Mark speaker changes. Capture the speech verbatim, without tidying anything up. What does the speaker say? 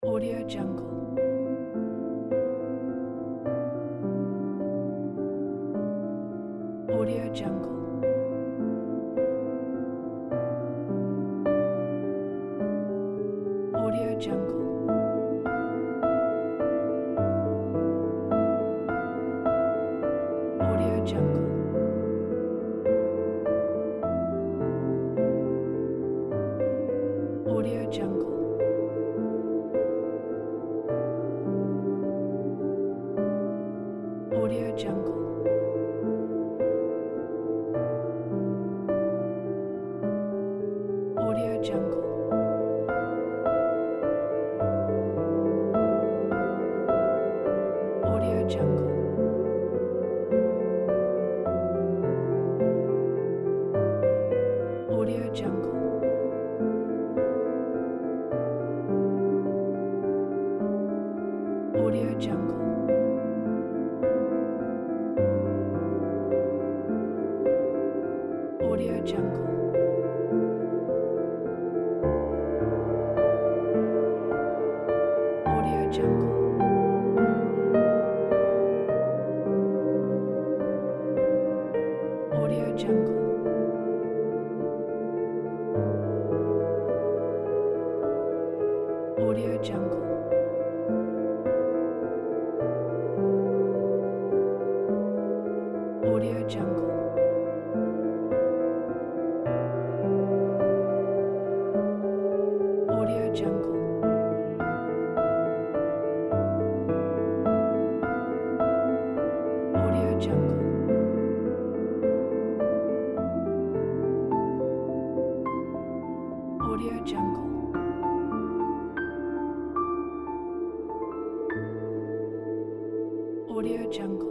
Speaker 1: Audio Jungle. Audio Jungle. Audio Jungle. Audio Jungle. Audio Jungle. Audio Jungle. Audio Jungle. Audio Jungle. Audio Jungle. Audio Jungle. Audio Jungle. Audio Jungle. Audio Jungle. Audio Jungle. Audio Jungle. Audio Jungle. Audio Jungle. Audio Jungle. Audio Jungle.